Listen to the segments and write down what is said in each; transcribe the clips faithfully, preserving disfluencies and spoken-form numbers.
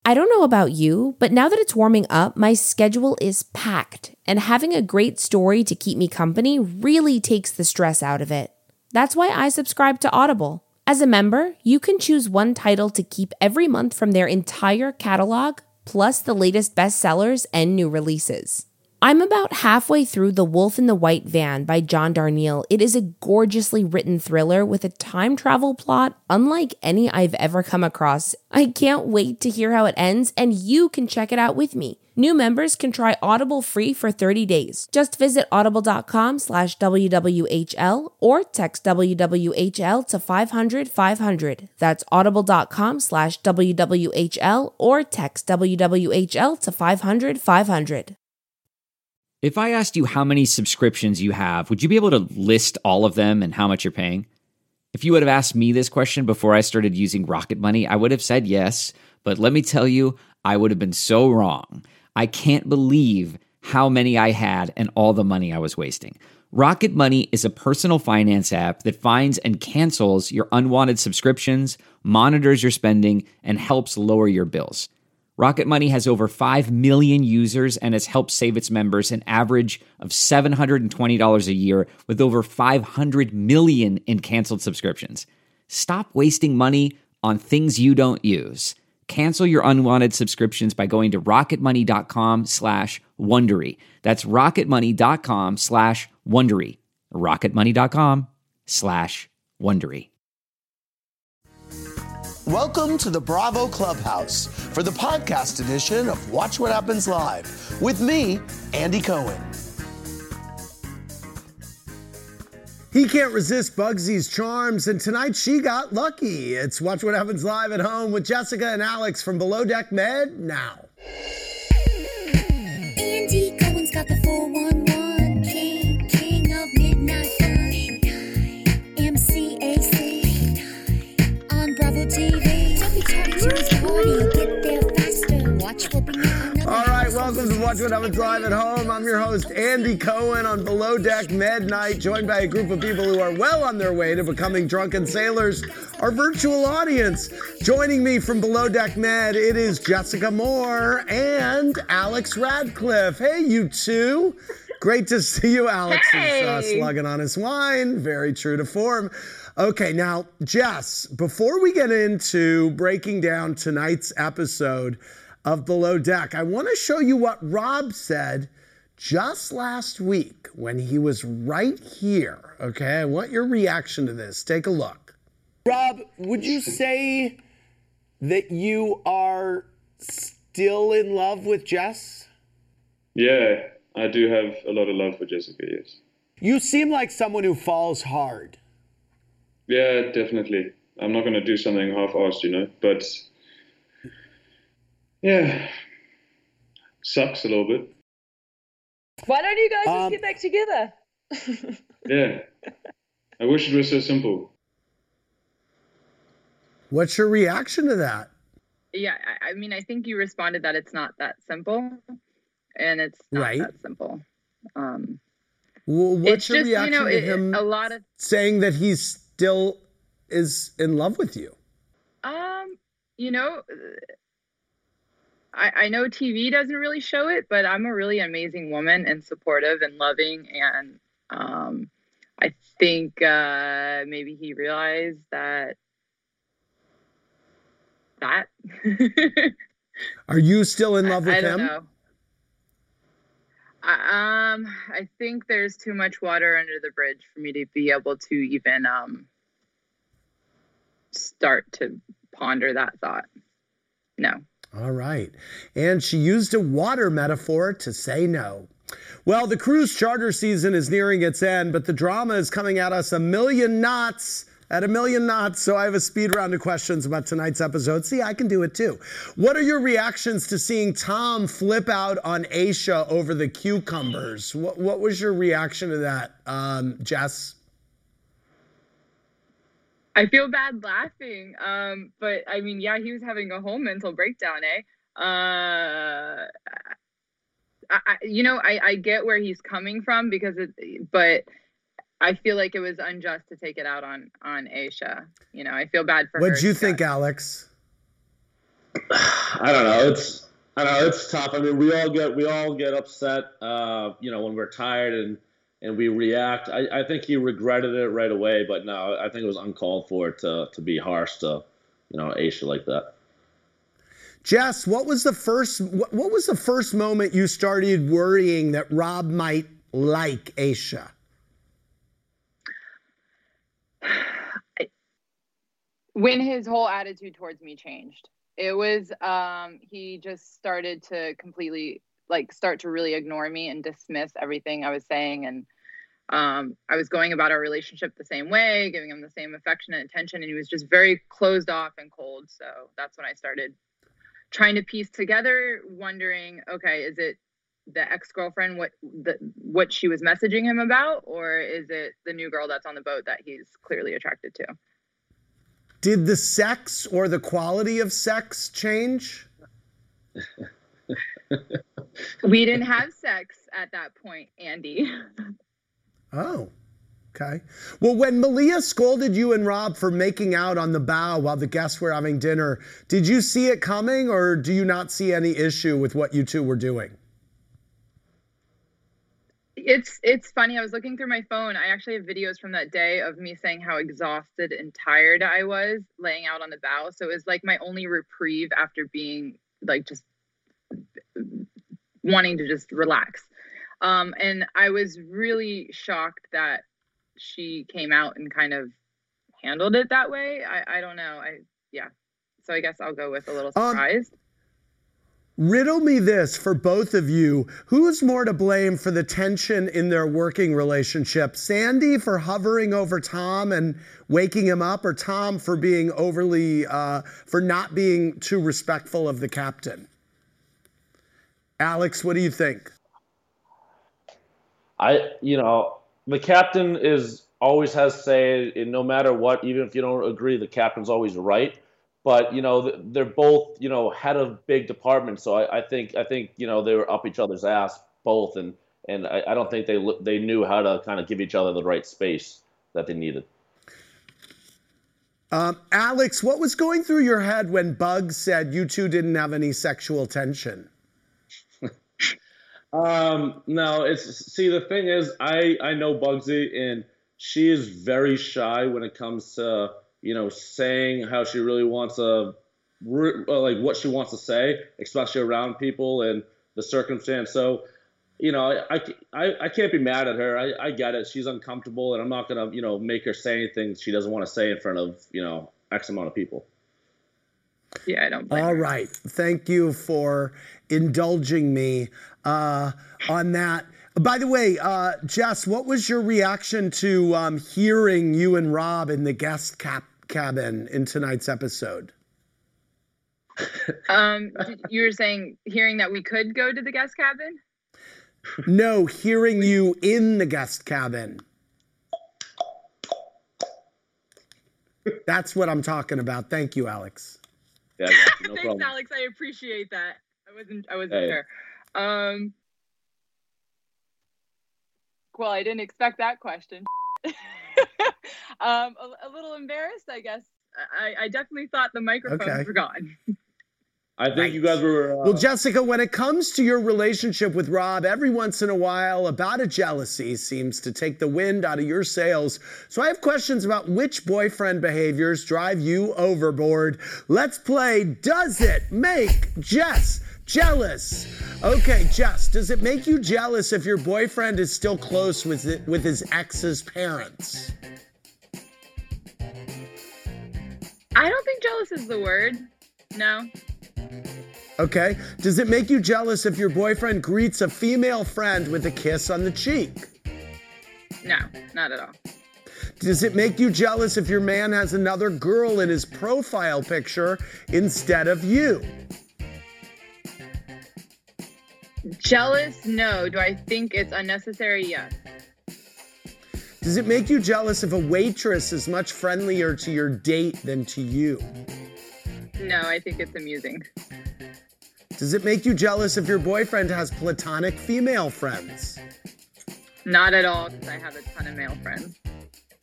I don't know about you, but now that it's warming up, my schedule is packed, and having a great story to keep me company really takes the stress out of it. That's why I subscribe to Audible. As a member, you can choose one title to keep every month from their entire catalog, plus the latest bestsellers and new releases. I'm about halfway through The Wolf in the White Van by John Darnielle. It is a gorgeously written thriller with a time travel plot unlike any I've ever come across. I can't wait to hear how it ends, and you can check it out with me. New members can try Audible free for thirty days. Just visit audible.com slash WWHL or text W W H L to five hundred five hundred. That's audible.com slash WWHL or text W W H L to five hundred five hundred. If I asked you how many subscriptions you have, would you be able to list all of them and how much you're paying? If you would have asked me this question before I started using Rocket Money, I would have said yes, but let me tell you, I would have been so wrong. I can't believe how many I had and all the money I was wasting. Rocket Money is a personal finance app that finds and cancels your unwanted subscriptions, monitors your spending, and helps lower your bills. Rocket Money has over five million users and has helped save its members an average of seven hundred twenty dollars a year with over five hundred million in canceled subscriptions. Stop wasting money on things you don't use. Cancel your unwanted subscriptions by going to rocketmoney.com slash Wondery. That's rocketmoney.com slash Wondery. rocketmoney.com slash Wondery. Welcome to the Bravo Clubhouse for the podcast edition of Watch What Happens Live with me, Andy Cohen. He can't resist Bugsy's charms, and tonight she got lucky. It's Watch What Happens Live at home with Jessica and Alex from Below Deck Med now. Andy Cohen's got the four one one, king, king of midnight fun, M C A C, on Bravo T V. Don't be talking to his party, you'll get there faster. Watch whooping on. All right, welcome to Watch What Happens Live at home. I'm your host, Andy Cohen, on Below Deck Med Night, joined by a group of people who are well on their way to becoming drunken sailors, our virtual audience. Joining me from Below Deck Med, it is Jessica Moore and Alex Radcliffe. Hey, you two. Great to see you. Alex hey. is uh, slugging on his wine. Very true to form. Okay, now, Jess, before we get into breaking down tonight's episode of Below Deck, I want to show you what Rob said just last week when he was right here. Okay, I want your reaction to this. Take a look. Rob, would you say that you are still in love with Jess? Yeah, I do have a lot of love for Jessica, yes. You seem like someone who falls hard. Yeah, definitely. I'm not going to do something half-assed, you know, but yeah, sucks a little bit. Why don't you guys Um, just get back together? Yeah, I wish it was so simple. What's your reaction to that? Yeah, I, I mean, I think you responded that it's not that simple, and it's not Right. that simple. Um, Well, what's it's your just, you reaction know, to it, him a lot of, saying that he still is in love with you? um, you know, I, I know T V doesn't really show it, but I'm a really amazing woman and supportive and loving, and um, I think uh, maybe he realized that that. Are you still in love with I, I him? don't know. I, um, I think there's too much water under the bridge for me to be able to even um start to ponder that thought. No. All right. And she used a water metaphor to say no. Well, the cruise charter season is nearing its end, but the drama is coming at us a million knots. At a million knots, so I have a speed round of questions about tonight's episode. See, I can do it too. What are your reactions to seeing Tom flip out on Aisha over the cucumbers? What, what was your reaction to that, um, Jess? I feel bad laughing, um, but I mean, yeah, he was having a whole mental breakdown, eh? Uh, I, I, you know, I, I get where he's coming from because it, but I feel like it was unjust to take it out on on Aisha. You know, I feel bad for her. What'd you think, Alex? I don't know. It's I don't know. It's tough. I mean, we all get we all get upset, uh, you know, when we're tired and and we react. I, I think he regretted it right away, but no, I think it was uncalled for to to be harsh to, you know, Aisha like that. Jess, what was the first what what was the first moment you started worrying that Rob might like Aisha? When his whole attitude towards me changed. It was, um, he just started to completely, like, start to really ignore me and dismiss everything I was saying. And um, I was going about our relationship the same way, giving him the same affection and attention. And he was just very closed off and cold. So that's when I started trying to piece together, wondering, okay, is it the ex-girlfriend, what the what she was messaging him about? Or is it the new girl that's on the boat that he's clearly attracted to? Did the sex or the quality of sex change? We didn't have sex at that point, Andy. Oh, okay. Well, when Malia scolded you and Rob for making out on the bow while the guests were having dinner, did you see it coming, or do you not see any issue with what you two were doing? It's it's funny. I was looking through my phone. I actually have videos from that day of me saying how exhausted and tired I was laying out on the bow. So it was like my only reprieve after being like just wanting to just relax. Um, and I was really shocked that she came out and kind of handled it that way. I, I don't know. I yeah. So I guess I'll go with a little surprised. Um, Riddle me this for both of you. Who's more to blame for the tension in their working relationship? Sandy for hovering over Tom and waking him up, or Tom for being overly, uh, for not being too respectful of the captain? Alex, what do you think? I, you know, the captain is always has say, and no matter what, even if you don't agree, the captain's always right. But, you know, they're both, you know, head of big departments. So I, I think, I think, you know, they were up each other's ass both. And, and I, I don't think they they knew how to kind of give each other the right space that they needed. Um, Alex, what was going through your head when Bugs said you two didn't have any sexual tension? um, no, it's, see, the thing is, I, I know Bugsy, and she is very shy when it comes to, you know, saying how she really wants to, like what she wants to say, especially around people and the circumstance. So, you know, I, I, I can't be mad at her. I, I get it. She's uncomfortable, and I'm not going to, you know, make her say anything she doesn't want to say in front of, you know, X amount of people. Yeah, I don't blame All her. right. Thank you for indulging me uh, on that. By the way, uh, Jess, what was your reaction to um, hearing you and Rob in the guest cap cabin in tonight's episode? Um, you were saying hearing that we could go to the guest cabin? No, hearing you in the guest cabin. That's what I'm talking about. Thank you, Alex. Yeah, I got you. No Thanks, problem. Alex. I appreciate that. I wasn't. I wasn't Hey. sure. Um. Well, I didn't expect that question. um, a, a little embarrassed, I guess. I, I definitely thought the microphones Okay. were gone. I think Right. you guys were. Uh, Well, Jessica, when it comes to your relationship with Rob, every once in a while, a bout of jealousy seems to take the wind out of your sails. So I have questions about which boyfriend behaviors drive you overboard. Let's play Does It Make Jess Jealous? Okay, Jess, does it make you jealous if your boyfriend is still close with it, with his ex's parents? I don't think jealous is the word. No. Okay. Does it make you jealous if your boyfriend greets a female friend with a kiss on the cheek? No, not at all. Does it make you jealous if your man has another girl in his profile picture instead of you? Jealous? No. Do I think it's unnecessary? Yes. Does it make you jealous if a waitress is much friendlier to your date than to you? No, I think it's amusing. Does it make you jealous if your boyfriend has platonic female friends? Not at all, because I have a ton of male friends.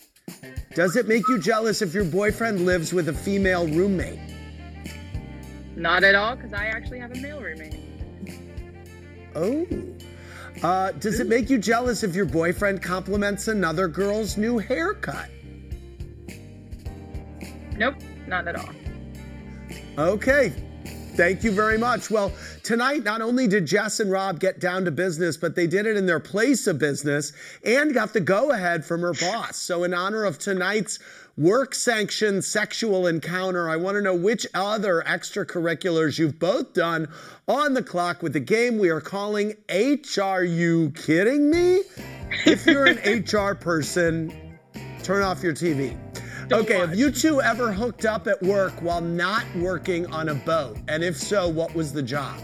Does it make you jealous if your boyfriend lives with a female roommate? Not at all, because I actually have a male roommate. Oh. Uh, does it make you jealous if your boyfriend compliments another girl's new haircut? Nope, not at all. Okay. Thank you very much. Well, tonight, not only did Jess and Rob get down to business, but they did it in their place of business and got the go-ahead from her boss. So in honor of tonight's work-sanctioned sexual encounter, I want to know which other extracurriculars you've both done on the clock with the game we are calling H R You Kidding Me? If you're an H R person, turn off your T V. Don't Okay, watch. have you two ever hooked up at work while not working on a boat? And if so, what was the job?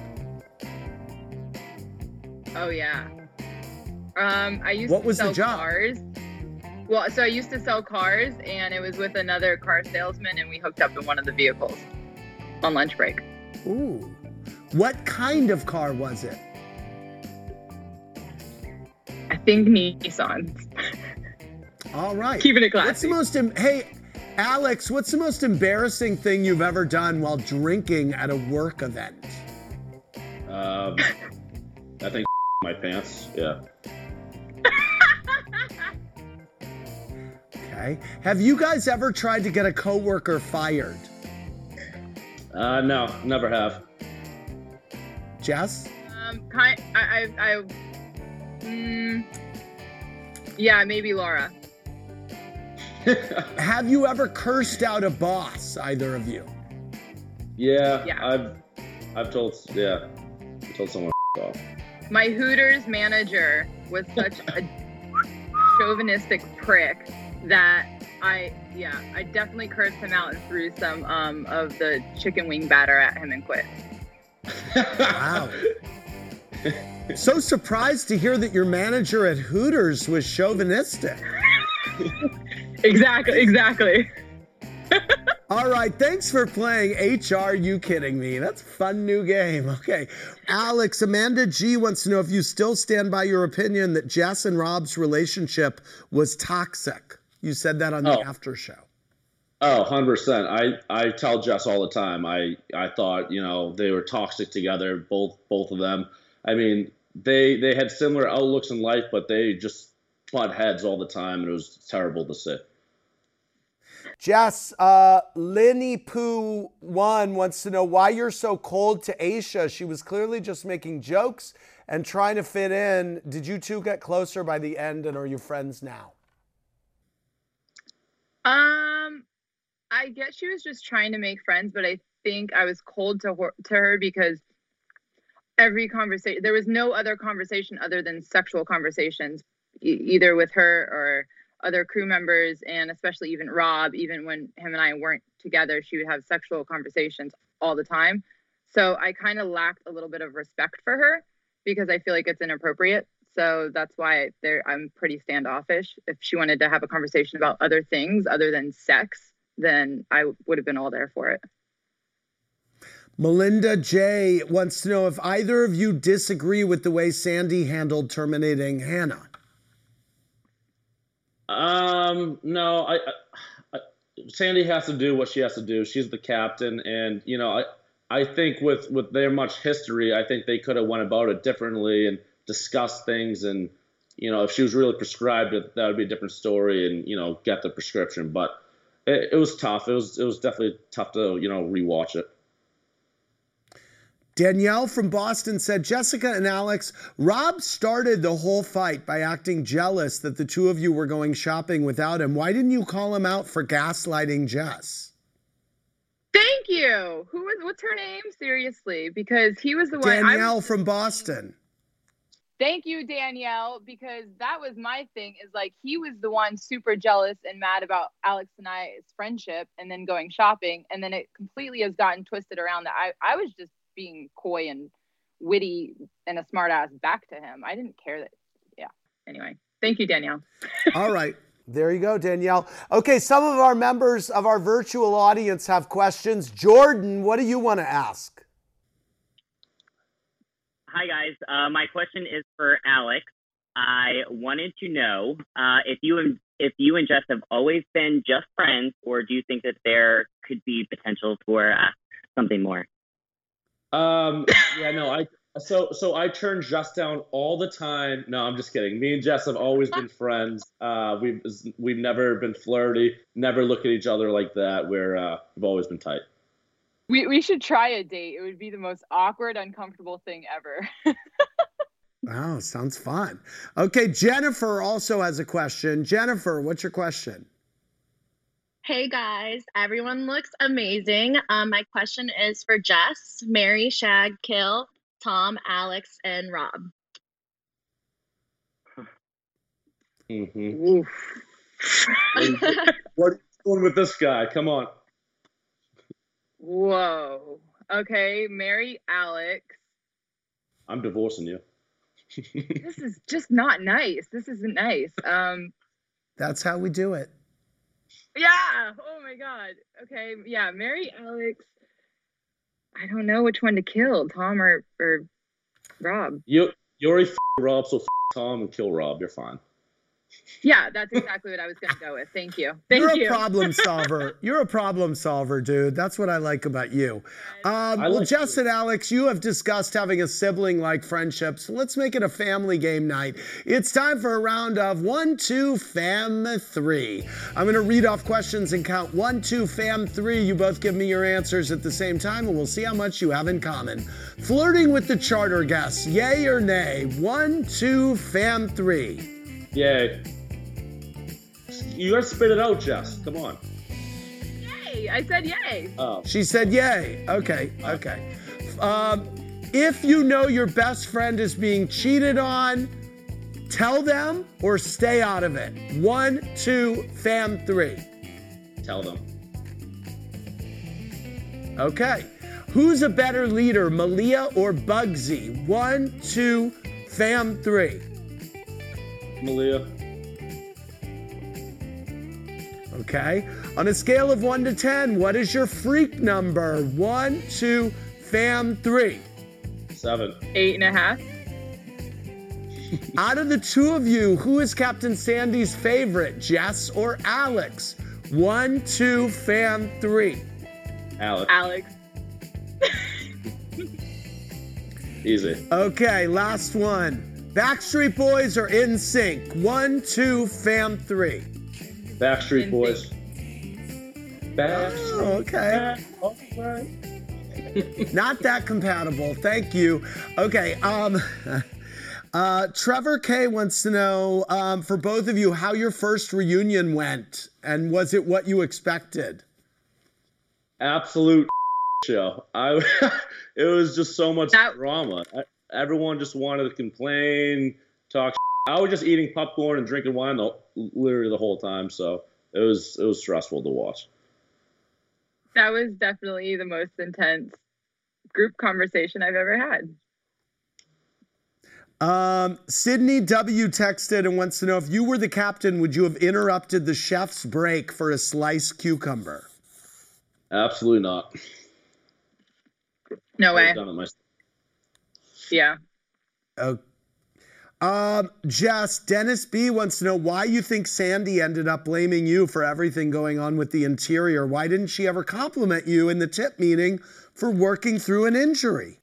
Oh yeah. Um, I used What to was the sell job? cars. Well, so I used to sell cars, and it was with another car salesman, and we hooked up in one of the vehicles on lunch break. Ooh. What kind of car was it? I think Nissan. All right. Keeping it What's the classy. most, em- hey, Alex, what's the most embarrassing thing you've ever done while drinking at a work event? Um, I think my pants. Yeah. Okay. Have you guys ever tried to get a coworker fired? Uh, no, never have. Jess? Um, kind, I, I, I, mm, yeah, maybe Laura. Have you ever cursed out a boss, either of you? Yeah, Yeah. I've, I've told, yeah, I told someone off. My Hooters manager was such a chauvinistic prick that I, yeah, I definitely cursed him out and threw some um, of the chicken wing batter at him and quit. Wow. So surprised to hear that your manager at Hooters was chauvinistic. Exactly, exactly. All right, thanks for playing H R You Kidding Me. That's a fun new game. Okay, Alex, Amanda G wants to know if you still stand by your opinion that Jess and Rob's relationship was toxic. You said that on the Oh. after show. Oh, one hundred percent. I, I tell Jess all the time. I, I thought, you know, they were toxic together, both both of them. I mean, they they had similar outlooks in life, but they just butt heads all the time, and it was terrible to see. Jess, uh, Linny Poo One wants to know why you're so cold to Aisha. She was clearly just making jokes and trying to fit in. Did you two get closer by the end, and are you friends now? Um, I guess she was just trying to make friends, but I think I was cold to her, to her because every conversation, there was no other conversation other than sexual conversations, e- either with her or other crew members, and especially even Rob. Even when him and I weren't together, she would have sexual conversations all the time. So I kind of lacked a little bit of respect for her because I feel like it's inappropriate. So that's why there I'm pretty standoffish. If she wanted to have a conversation about other things other than sex, then I would have been all there for it. Melinda J wants to know if either of you disagree with the way Sandy handled terminating Hannah. Um, no, I, I, I Sandy has to do what she has to do. She's the captain, and you know, I I think with with their much history, I think they could have went about it differently and discussed things. And you know, if she was really prescribed, that would be a different story, and you know, get the prescription. But it, it was tough. It was it was definitely tough to you know rewatch it. Danielle from Boston said, Jessica and Alex, Rob started the whole fight by acting jealous that the two of you were going shopping without him. Why didn't you call him out for gaslighting Jess? Thank you. Who was? What's her name? Seriously, because he was the one. I Danielle was, from Boston. Thank you, Danielle, because that was my thing. Is like he was the one super jealous and mad about Alex and I's friendship, and then going shopping, and then it completely has gotten twisted around that I I was just being coy and witty and a smart ass back to him. I didn't care that. Yeah. Anyway, thank you, Danielle. All right. There you go, Danielle. Okay, some of our members of our virtual audience have questions. Jordan, what do you want to ask? Hi, guys. Uh, my question is for Alex. I wanted to know uh, if you and if you and Jess have always been just friends, or do you think that there could be potential for uh, something more? Um, yeah, no, I so so I turn Jess down all the time. No, I'm just kidding. Me and Jess have always been friends. Uh, we've we've never been flirty, never look at each other like that. We're uh, we've always been tight. We we should try a date. It would be the most awkward, uncomfortable thing ever. Wow, sounds fun. Okay, Jennifer also has a question. Jennifer, what's your question? Hey guys, everyone looks amazing. Um, my question is for Jess, Mary, Shag, Kill, Tom, Alex, and Rob. Mm-hmm. What are you doing with this guy? Come on. Whoa. Okay, marry Alex. I'm divorcing you. This is just not nice. This isn't nice. Um, That's how we do it. yeah. Oh my God. Okay. Yeah. Marry Alex. I don't know which one to kill, Tom or or Rob. You you already f- Rob, so f- Tom and kill Rob. You're fine. Yeah, that's exactly what I was gonna go with. Thank you. Thank You're you. a problem solver. You're a problem solver, dude. That's what I like about you. Um, well, like Jess and Alex, you have discussed having a sibling-like friendship, so let's make it a family game night. It's time for a round of one, two, fam, three. I'm going to read off questions and count one, two, fam, three. You both give me your answers at the same time, and we'll see how much you have in common. Flirting with the charter guests, yay or nay? One, two, fam, three. Yay. You gotta spit it out, Jess. Come on. Yay! I said yay. Oh. She said yay. Okay, okay. Um, if you know your best friend is being cheated on, tell them or stay out of it. One, two, fam, three. Tell them. Okay. Who's a better leader, Malia or Bugsy? One, two, fam, three. Malia. Okay. On a scale of one to ten, what is your freak number? One, two, fam, three. Seven. Eight and a half. Out of the two of you, who is Captain Sandy's favorite, Jess or Alex? One, two, fam, three. Alex. Alex. Easy. Okay, last one. Backstreet Boys or N Sync? One, two, fam, three. Backstreet Boys. Backstreet. Oh, okay. All right. Not that compatible. Thank you. Okay. Um, uh, Trevor K wants to know um, for both of you how your first reunion went, and was it what you expected? Absolute show. I. It was just so much That- drama. I, everyone just wanted to complain, talk. I was just eating popcorn and drinking wine the, literally the whole time, so it was it was stressful to watch. That was definitely the most intense group conversation I've ever had. Um, Sydney W texted and wants to know if you were the captain, would you have interrupted the chef's break for a sliced cucumber? Absolutely not. No I've way. done it myself. Yeah. Oh. Um, Jess, Dennis B wants to know why you think Sandy ended up blaming you for everything going on with the interior. Why didn't she ever compliment you in the tip meeting for working through an injury?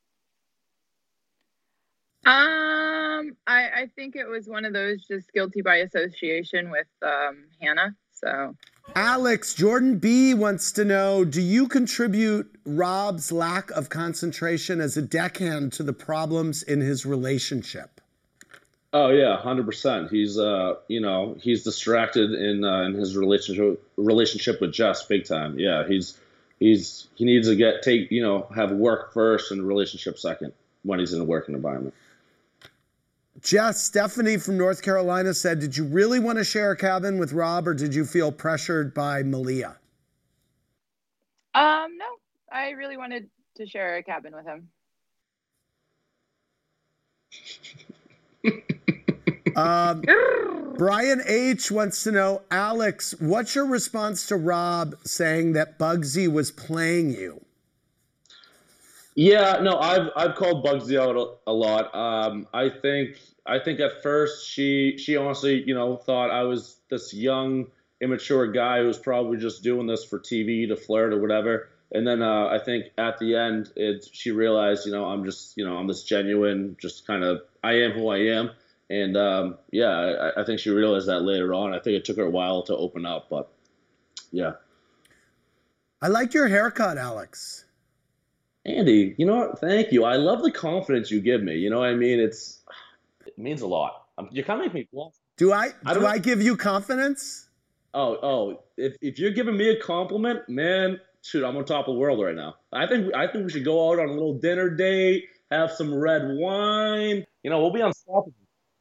Um, I, I think it was one of those just guilty by association with um, Hannah. So Alex, Jordan B wants to know, do you contribute Rob's lack of concentration as a deckhand to the problems in his relationship? Oh yeah, hundred percent. He's uh, you know, he's distracted in uh, in his relationship relationship with Jess, big time. Yeah, he's he's he needs to get take you know have work first and relationship second when he's in a working environment. Jess, Stephanie from North Carolina said, did you really want to share a cabin with Rob, or did you feel pressured by Malia? um, no, I really wanted to share a cabin with him. Um, Brian H wants to know, Alex, what's your response to Rob saying that Bugsy was playing you? Yeah, no, I've I've called Bugsy out a, a lot. Um, I think I think at first she she honestly you know thought I was this young immature guy who was probably just doing this for T V to flirt or whatever. And then uh, I think at the end, it she realized, you know, I'm just, you know, I'm this genuine, just kind of, I am who I am. And um, yeah, I, I think she realized that later on. I think it took her a while to open up, but yeah. I like your haircut, Alex. Andy, you know what? Thank you. I love the confidence you give me. You know what I mean? It's it means a lot. Um, you kind of make me blush. Do I I do don't- I give you confidence? Oh, oh! If if you're giving me a compliment, man, shoot, I'm on top of the world right now. I think I think we should go out on a little dinner date, have some red wine. You know, we'll be unstoppable.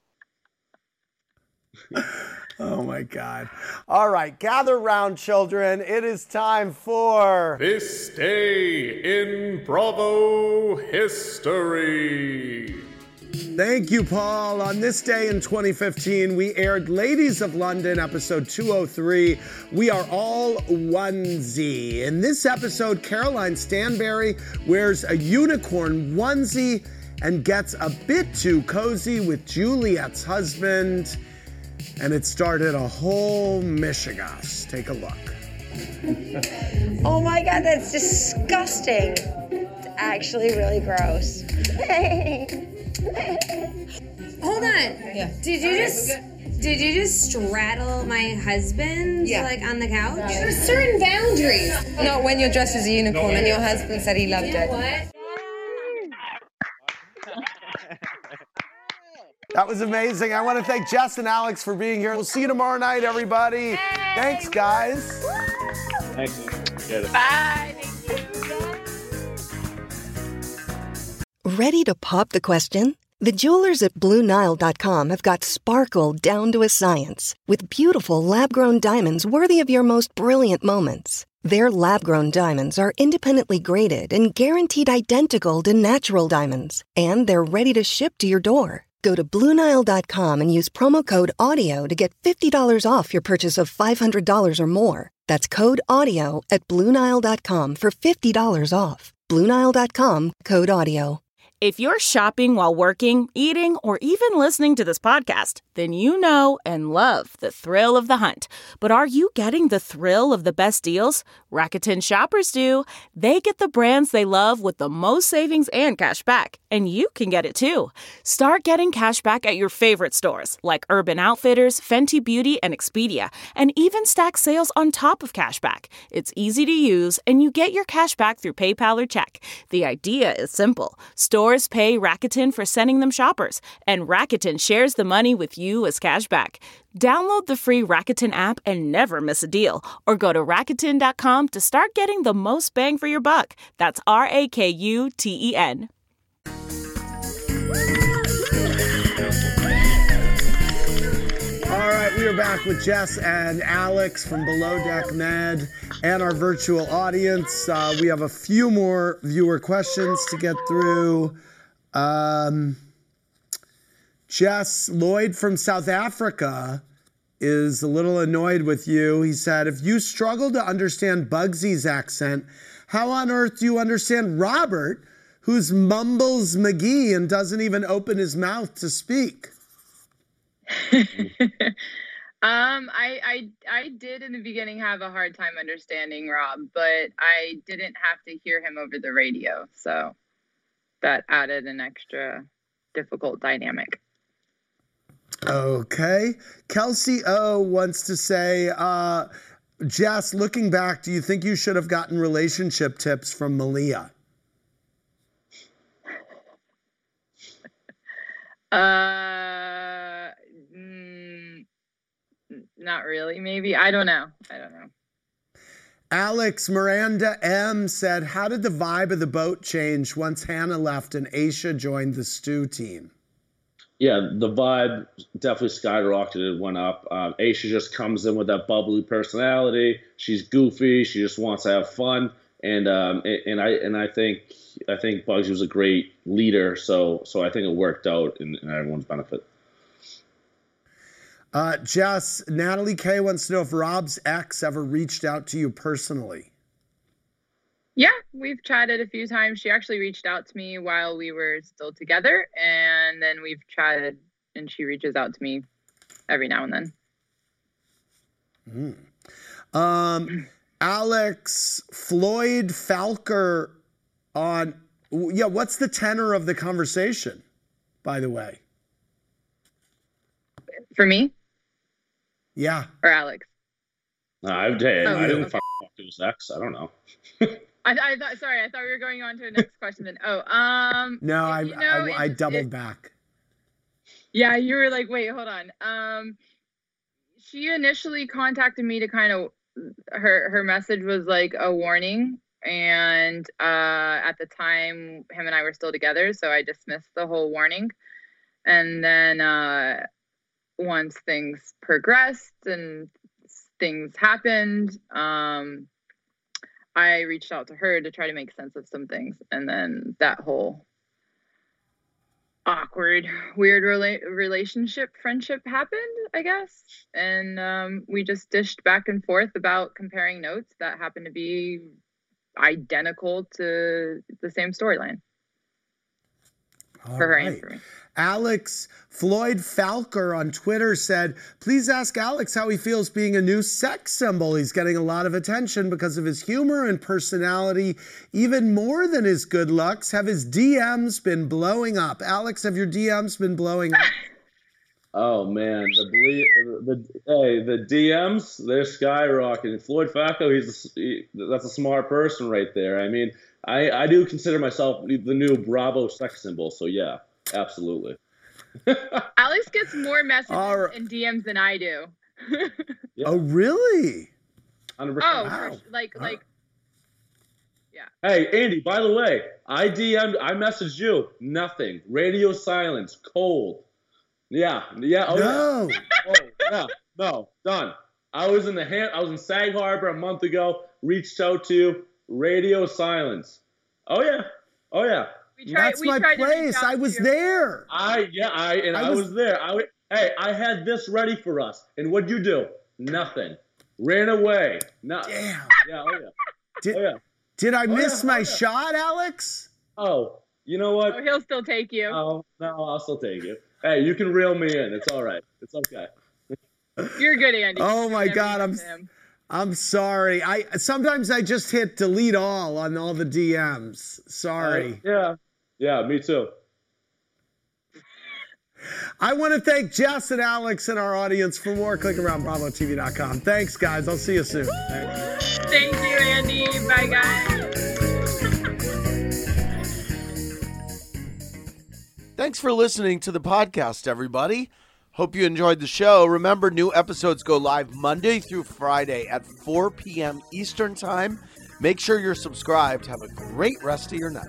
Oh my God. All right, gather round, children. It is time for This Day in Bravo History. Thank you, Paul. On this day in twenty fifteen, we aired Ladies of London, episode two oh three. We are all onesie. In this episode, Caroline Stanberry wears a unicorn onesie and gets a bit too cozy with Juliet's husband. And it started a whole mishigas. Take a look. Oh my God, that's disgusting. It's actually really gross. Hold on. Yeah. Did you just did you just straddle my husband Yeah. like on the couch? There's certain boundaries. Not when you're dressed as a unicorn and your husband said he loved it. What? That was amazing. I want to thank Jess and Alex for being here. We'll see you tomorrow night, everybody. Thanks, guys. Thanks. Get it. Bye. Ready to pop the question? The jewelers at Blue Nile dot com have got sparkle down to a science with beautiful lab-grown diamonds worthy of your most brilliant moments. Their lab-grown diamonds are independently graded and guaranteed identical to natural diamonds, and they're ready to ship to your door. Go to Blue Nile dot com and use promo code AUDIO to get fifty dollars off your purchase of five hundred dollars or more. That's code AUDIO at Blue Nile dot com for fifty dollars off. Blue Nile dot com, code AUDIO. If you're shopping while working, eating, or even listening to this podcast, then you know and love the thrill of the hunt. But are you getting the thrill of the best deals? Rakuten shoppers do. They get the brands they love with the most savings and cash back. And you can get it too. Start getting cash back at your favorite stores like Urban Outfitters, Fenty Beauty, and Expedia, and even stack sales on top of cash back. It's easy to use, and you get your cash back through PayPal or check. The idea is simple. Stores pay Rakuten for sending them shoppers, and Rakuten shares the money with you as cash back. Download the free Rakuten app and never miss a deal, or go to Rakuten dot com to start getting the most bang for your buck. That's R A K U T E N. All right, we are back with Jess and Alex from Below Deck Med and our virtual audience. Uh, we have a few more viewer questions to get through. Um, Jess, Lloyd from South Africa is a little annoyed with you. He said, if you struggle to understand Bugsy's accent, how on earth do you understand Robert, who's mumbles McGee and doesn't even open his mouth to speak? Um, I, I I did in the beginning have a hard time understanding Rob, but I didn't have to hear him over the radio, so that added an extra difficult dynamic. Okay. Kelsey O wants to say, uh, Jess, looking back, do you think you should have gotten relationship tips from Malia? Uh, mm, not really, maybe. I don't know. I don't know. Alex Miranda M said, how did the vibe of the boat change once Hannah left and Aisha joined the stew team? Yeah, the vibe definitely skyrocketed, went up. Um, Aisha just comes in with that bubbly personality. She's goofy. She just wants to have fun. And um, and I and I think I think Bugsy was a great leader. So so I think it worked out in, in everyone's benefit. Uh, Jess, Natalie K wants to know if Rob's ex ever reached out to you personally. Yeah, we've chatted a few times. She actually reached out to me while we were still together, and then we've chatted, and she reaches out to me every now and then. Mm. Um, Alex, Floyd Falker on, yeah, what's the tenor of the conversation, by the way? For me? Yeah. Or Alex? No, I, hey, Oh, I didn't okay. fuck to his ex. I don't know. I, I thought, sorry, I thought we were going on to the next question then. Oh, um. No, I, you know, I, I it's- doubled it- back. Yeah, you were like, wait, hold on. Um, she initially contacted me to kind of, her her message was like a warning, and uh, at the time, him and I were still together, so I dismissed the whole warning. And then uh, once things progressed and things happened, um, I reached out to her to try to make sense of some things, and then that whole awkward, weird rela- relationship, friendship happened, I guess. And um, we just dished back and forth about comparing notes that happened to be identical to the same storyline All for her right. and for me. Alex Floyd Falker on Twitter said, please ask Alex how he feels being a new sex symbol. He's getting a lot of attention because of his humor and personality, even more than his good looks. Have his D Ms been blowing up? Alex, have your D Ms been blowing up? Oh man, the ble- the hey the D Ms, they're skyrocketing. Floyd Falco, he's a, he, that's a smart person right there. I mean, I I do consider myself the new Bravo sex symbol. So yeah, absolutely. Alex gets more messages All right. and D Ms than I do. Oh, really? Oh, Wow. for, like, like, Hey Andy, by the way, I D M'd, I messaged you. Nothing. Radio silence. Cold. Yeah, yeah. Oh, No. yeah. Oh, yeah. No, done. I was in the Ham- I was in Sag Harbor a month ago. Reached out to you. Radio silence. Oh yeah. Oh yeah. we tried, That's we my tried to reach place. out I to was you. there. I yeah. I and I I was- was, there. I w- hey, I had this ready for us, and what'd you do? Nothing. Ran away. No. Damn. Yeah. Oh yeah. Did, Oh yeah. did I Oh, miss yeah. my Oh, yeah. shot, Alex? Oh, you know what? Oh, he'll still take you. Oh, no, I'll still take it. Hey, you can reel me in. It's all right. It's okay. You're good, Andy. Oh You my never God, got I'm to him. I'm sorry. I sometimes I just hit delete all on all the D Ms. Sorry. Yeah. Yeah, me too. I want to thank Jess and Alex and our audience. For more, click around bravo T V dot com. Thanks, guys. I'll see you soon. Thanks. Thank you, Andy. Bye, guys. Thanks for listening to the podcast, everybody. Hope you enjoyed the show. Remember, new episodes go live Monday through Friday at four p.m. Eastern Time. Make sure you're subscribed. Have a great rest of your night.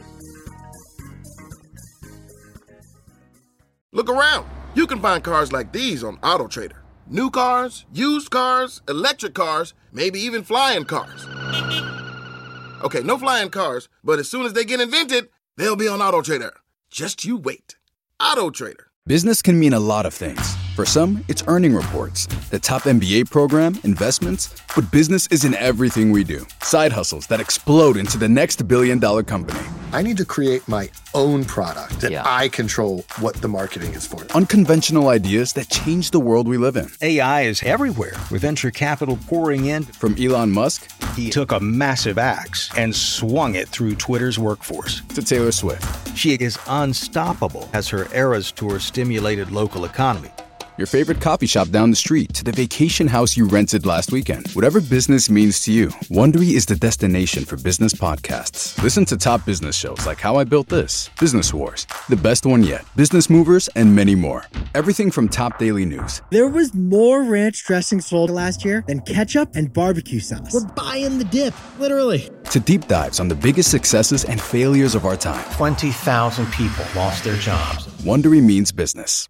Look around. You can find cars like these on AutoTrader. New cars, used cars, electric cars, maybe even flying cars. Okay, no flying cars, but as soon as they get invented, they'll be on AutoTrader. Just you wait. AutoTrader. Business can mean a lot of things. For some, it's earning reports, the top M B A program, investments, but business isn't everything we do. Side hustles that explode into the next billion dollar company. I need to create my own product that I control what the marketing is for. Unconventional ideas that change the world we live in. A I is everywhere, with venture capital pouring in. From Elon Musk, he took a massive axe and swung it through Twitter's workforce. To Taylor Swift. She is unstoppable as her Eras Tour stimulated local economy. Your favorite coffee shop down the street to the vacation house you rented last weekend. Whatever business means to you, Wondery is the destination for business podcasts. Listen to top business shows like How I Built This, Business Wars, The Best One Yet, Business Movers, and many more. Everything from top daily news. There was more ranch dressing sold last year than ketchup and barbecue sauce. We're buying the dip, literally. To deep dives on the biggest successes and failures of our time. twenty thousand people lost their jobs. Wondery means business.